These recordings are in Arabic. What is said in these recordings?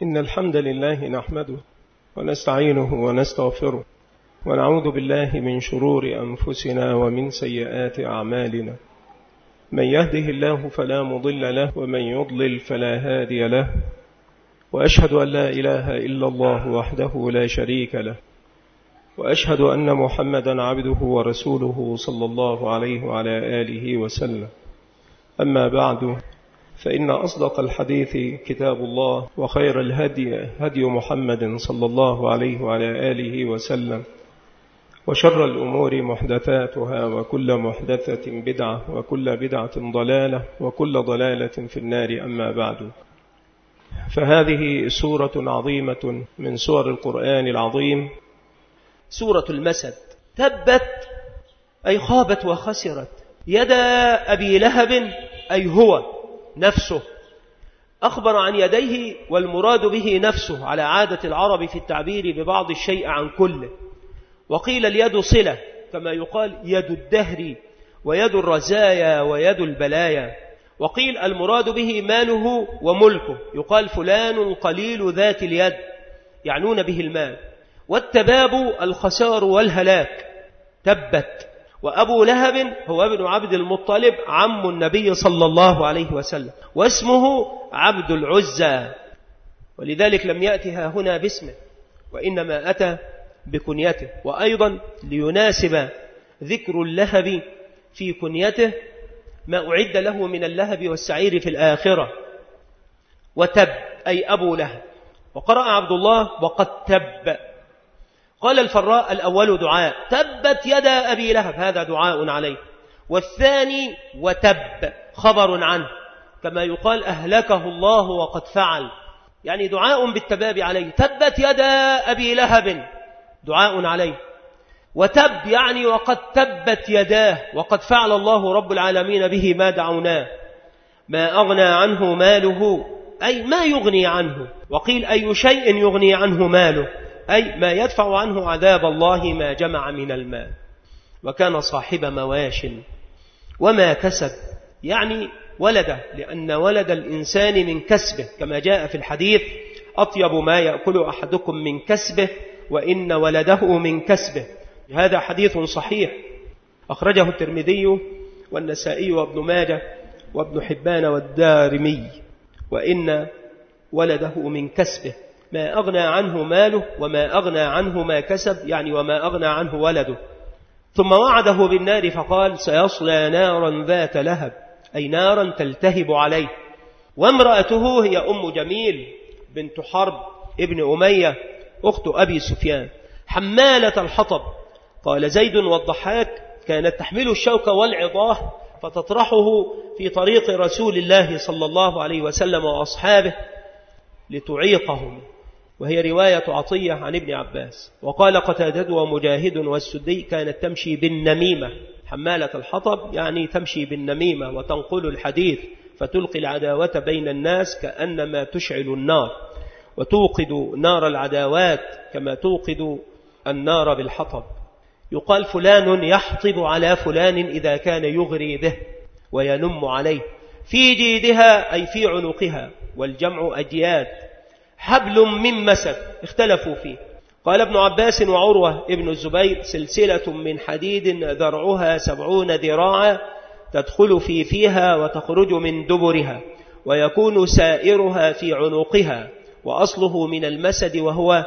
إن الحمد لله نحمده ونستعينه ونستغفره ونعوذ بالله من شرور أنفسنا ومن سيئات أعمالنا. من يهده الله فلا مضل له ومن يضلل فلا هادي له، وأشهد أن لا إله إلا الله وحده لا شريك له، وأشهد أن محمدا عبده ورسوله صلى الله عليه وعلى آله وسلم. أما بعد، فإن أصدق الحديث كتاب الله، وخير الهدي هدي محمد صلى الله عليه وعلى آله وسلم، وشر الأمور محدثاتها، وكل محدثة بدعة، وكل بدعة ضلالة، وكل ضلالة في النار. أما بعد، فهذه سورة عظيمة من سور القرآن العظيم، سورة المسد. تبت أي خابت وخسرت يدا أبي لهب، أي هو نفسه. أخبر عن يديه والمراد به نفسه على عادة العرب في التعبير ببعض الشيء عن كله. وقيل اليد صلة، كما يقال يد الدهر ويد الرزايا ويد البلايا. وقيل المراد به ماله وملكه، يقال فلان قليل ذات اليد، يعنون به المال. والتباب الخسار والهلاك. تبت. وأبو لهب هو ابن عبد المطلب عم النبي صلى الله عليه وسلم، واسمه عبد العزى، ولذلك لم يأتها هنا باسمه، وإنما أتى بكنيته. وأيضا ليناسب ذكر اللهب في كنيته ما أعد له من اللهب والسعير في الآخرة. وتب أي أبو لهب. وقرأ عبد الله وقد تب. قال الفراء الأول دعاء، تبت يدا أبي لهب، هذا دعاء عليه. والثاني وتب خبر عنه، كما يقال أهلكه الله وقد فعل، يعني دعاء بالتباب عليه. تبت يدا أبي لهب دعاء عليه. وتب يعني وقد تبت يداه، وقد فعل الله رب العالمين به ما دعوناه. ما أغنى عنه ماله، أي ما يغني عنه. وقيل أي شيء يغني عنه ماله، أي ما يدفع عنه عذاب الله ما جمع من المال. وكان صاحب مواش. وما كسب يعني ولده، لأن ولد الإنسان من كسبه، كما جاء في الحديث أطيب ما يأكل أحدكم من كسبه وإن ولده من كسبه. هذا حديث صحيح أخرجه الترمذي والنسائي وابن ماجه وابن حبان والدارمي. وإن ولده من كسبه، ما أغنى عنه ماله وما أغنى عنه ما كسب، يعني وما أغنى عنه ولده. ثم وعده بالنار فقال سيصلى نارا ذات لهب، أي نارا تلتهب عليه. وامرأته هي أم جميل بنت حرب ابن أمية أخت أبي سفيان، حمالة الحطب. قال زيد والضحاك كانت تحمل الشوك والعضاه فتطرحه في طريق رسول الله صلى الله عليه وسلم وأصحابه لتعيقهم، وهي رواية عطية عن ابن عباس. وقال قتادة ومجاهد والسدي كانت تمشي بالنميمة. حمالة الحطب يعني تمشي بالنميمة وتنقل الحديث فتلقي العداوة بين الناس كأنما تشعل النار، وتوقد نار العداوات كما توقد النار بالحطب. يقال فلان يحطب على فلان إذا كان يغري به وينم عليه. في جيدها أي في عنقها، والجمع أجياد. حبل من مسد اختلفوا فيه. قال ابن عباس وعروة ابن الزبير سلسلة من حديد ذرعها 70 ذراعا تدخل فيها وتخرج من دبرها، ويكون سائرها في عنقها. وأصله من المسد، وهو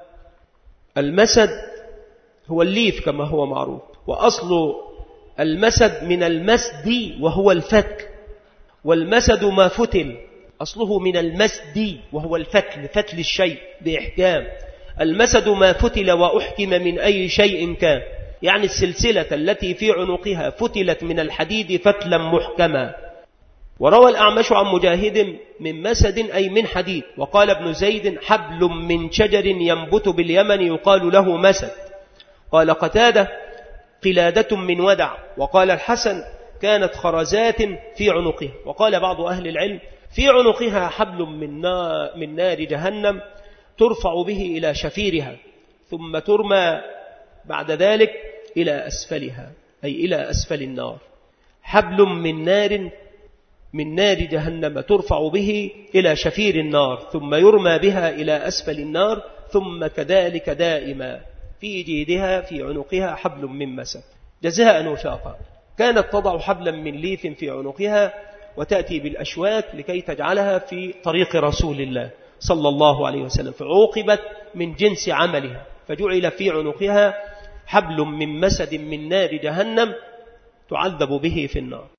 المسد هو الليف كما هو معروف. وأصل المسد من المسد وهو الفتل، والمسد ما فتل، أصله من المسد وهو الفتل، فتل الشيء بإحكام. المسد ما فتل وأحكم من أي شيء كان، يعني السلسلة التي في عنقها فتلت من الحديد فتلا محكما. وروى الأعمش عن مجاهد من مسد أي من حديد. وقال ابن زيد حبل من شجر ينبت باليمن يقال له مسد. قال قتادة قلادة من ودع. وقال الحسن كانت خرزات في عنقها. وقال بعض أهل العلم في عنقها حبل من نار جهنم ترفع به إلى شفيرها، ثم ترمى بعد ذلك إلى أسفلها، أي إلى أسفل النار. حبل من نار من نار جهنم ترفع به إلى شفير النار ثم يرمى بها إلى أسفل النار ثم كذلك دائما في جيدها في عنقها حبل من مسد جزاء وفاقا. كانت تضع حبلا من ليف في عنقها وتأتي بالأشواك لكي تجعلها في طريق رسول الله صلى الله عليه وسلم، فعوقبت من جنس عملها فجعل في عنقها حبل من مسد من نار جهنم تعذب به في النار.